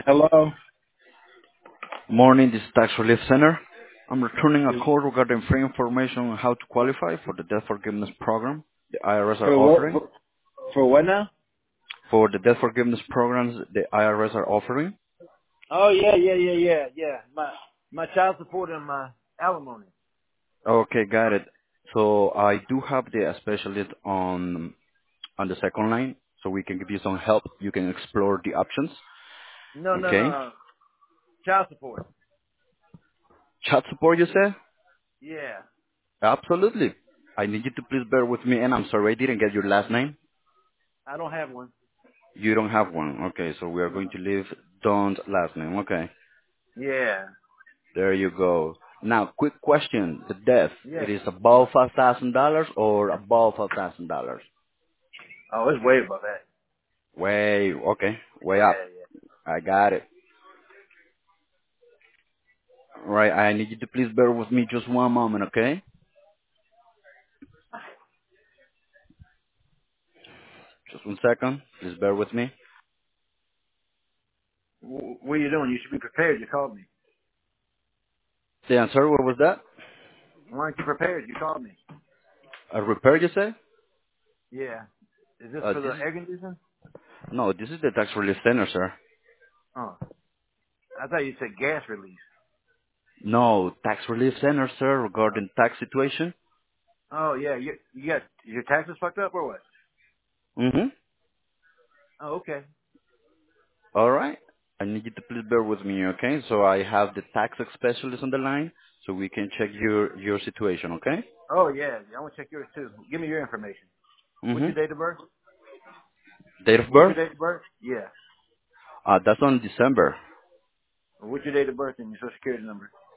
Hello. Morning, this is Tax Relief Center. I'm returning a Is- call regarding free information on how to qualify for the debt forgiveness program the IRS are For what? offering. For what now? For the debt forgiveness programs the IRS are offering. Oh yeah. My child support and my alimony. Okay, got it. So I do have the specialist on the second line, so we can give you some help. You can explore the options. Okay. No. Child support. Chat support, you say? Yeah. Absolutely. I need you to please bear with me, and I'm sorry I didn't get your last name. I don't have one. You don't have one. Okay, so we are No. going to leave Don's last name. Okay. Yeah. There you go. Now, quick question. The death, Yeah. it is above What? $5,000 or above $5,000? Oh, it's way above that. Way, okay, way up. Yeah. I got it. Right, I need you to please bear with me just one moment, okay? Just 1 second. Please bear with me. What are you doing? You should be prepared. You called me. Say, I'm sorry, what was that? Why aren't you prepared? You called me. A repair, you say? Yeah. Is this for This the is, air conditioning? no, this is the tax relief center, sir. Oh. I thought you said gas release. No, tax relief center, sir, regarding tax situation. Oh yeah. You got your taxes fucked up or what? Mm-hmm. Oh okay. All right. I need you to please bear with me, okay? So I have the tax specialist on the line, so we can check your situation, okay? Oh yeah. I want to check yours too. Give me your information. What's Mm-hmm. your date of birth? Date of What's your birth? date of birth? Yeah. That's on December. What's your date of birth and your social security number?